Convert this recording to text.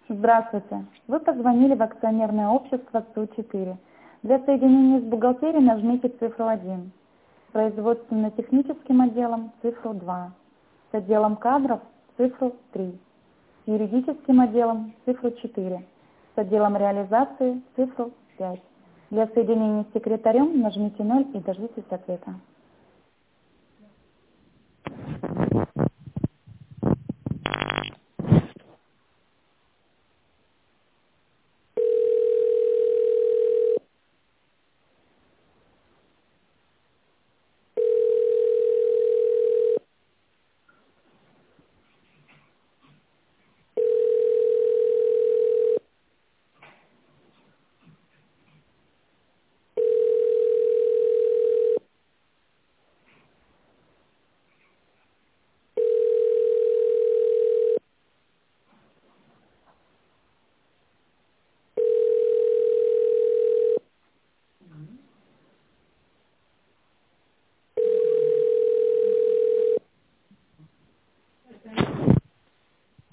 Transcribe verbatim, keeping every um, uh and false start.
Здравствуйте. Вы позвонили в акционерное общество Су четыре. Для соединения с бухгалтерией нажмите цифру один. С производственно-техническим отделом цифру два. С отделом кадров цифру три. С юридическим отделом цифру четыре. С отделом реализации цифру пять. Для соединения с секретарем нажмите ноль и дождитесь ответа.